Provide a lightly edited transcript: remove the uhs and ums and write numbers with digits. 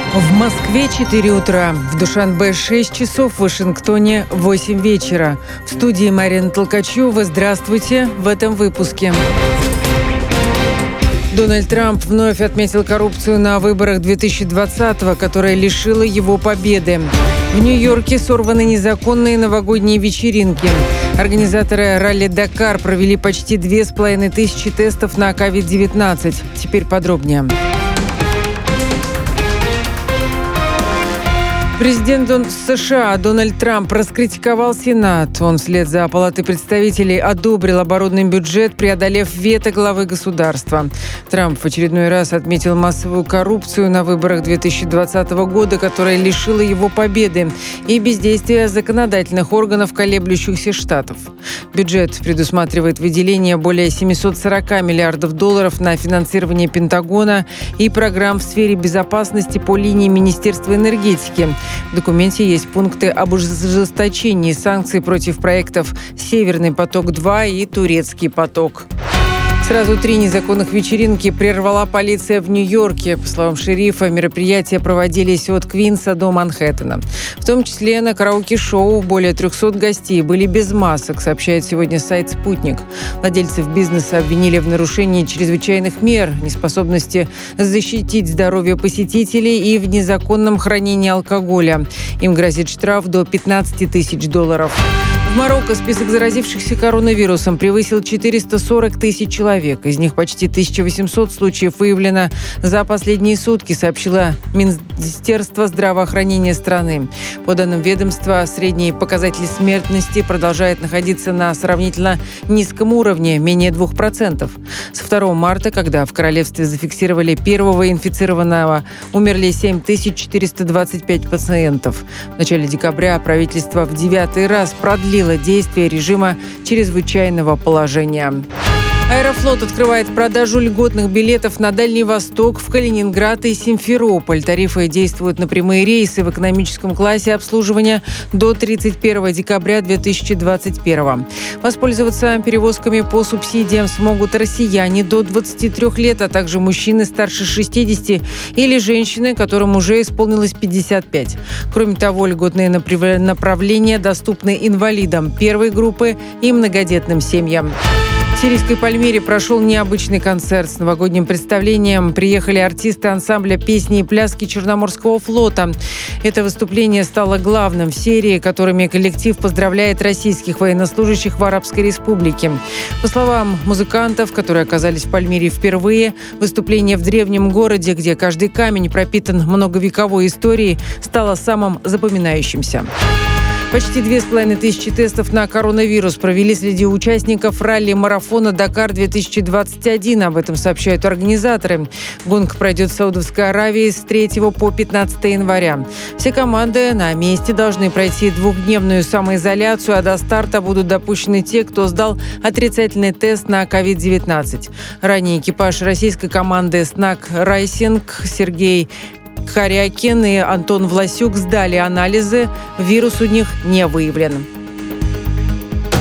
В Москве 4 утра, в Душанбе 6 часов, в Вашингтоне 8 вечера. В студии Марина Толкачева. Здравствуйте в этом выпуске. Дональд Трамп вновь отметил коррупцию на выборах 2020-го, которая лишила его победы. В Нью-Йорке сорваны незаконные новогодние вечеринки. Организаторы ралли «Дакар» провели почти 2500 тестов на COVID-19. Теперь подробнее. Президент США Дональд Трамп раскритиковал Сенат. Он вслед за Палатой представителей одобрил оборонный бюджет, преодолев вето главы государства. Трамп в очередной раз отметил массовую коррупцию на выборах 2020 года, которая лишила его победы, и бездействие законодательных органов колеблющихся штатов. Бюджет предусматривает выделение более 740 миллиардов долларов на финансирование Пентагона и программ в сфере безопасности по линии Министерства энергетики. В документе есть пункты об ужесточении санкций против проектов «Северный поток-2» и «Турецкий поток». Сразу 3 незаконных вечеринки прервала полиция в Нью-Йорке. По словам шерифа, мероприятия проводились от Квинса до Манхэттена. В том числе на караоке-шоу более 300 гостей были без масок, сообщает сегодня сайт «Спутник». Владельцев бизнеса обвинили в нарушении чрезвычайных мер, неспособности защитить здоровье посетителей и в незаконном хранении алкоголя. Им грозит штраф до $15 тысяч. В Марокко список заразившихся коронавирусом превысил 440 тысяч человек. Из них почти 1800 случаев выявлено за последние сутки, сообщило Министерство здравоохранения страны. По данным ведомства, средний показатель смертности продолжает находиться на сравнительно низком уровне, менее 2%. С 2 марта, когда в королевстве зафиксировали первого инфицированного, умерли 7425 пациентов. В начале декабря правительство в 9-й раз продлило действие режима чрезвычайного положения. Аэрофлот открывает продажу льготных билетов на Дальний Восток, в Калининград и Симферополь. Тарифы действуют на прямые рейсы в экономическом классе обслуживания до 31 декабря 2021. Воспользоваться перевозками по субсидиям смогут россияне до 23 лет, а также мужчины старше 60 или женщины, которым уже исполнилось 55. Кроме того, льготные направления доступны инвалидам первой группы и многодетным семьям. В сирийской Пальмире прошел необычный концерт. С новогодним представлением приехали артисты ансамбля песни и пляски Черноморского флота. Это выступление стало главным в серии, которыми коллектив поздравляет российских военнослужащих в Арабской Республике. По словам музыкантов, которые оказались в Пальмире впервые, выступление в древнем городе, где каждый камень пропитан многовековой историей, стало самым запоминающимся. Почти 2500 тестов на коронавирус провели среди участников ралли-марафона «Дакар-2021». Об этом сообщают организаторы. Гонка пройдет в Саудовской Аравии с 3 по 15 января. Все команды на месте должны пройти 2-дневную самоизоляцию, а до старта будут допущены те, кто сдал отрицательный тест на COVID-19. Ранее экипаж российской команды «Снак Райсинг» Сергей Харякин и Антон Власюк сдали анализы. Вирус у них не выявлен.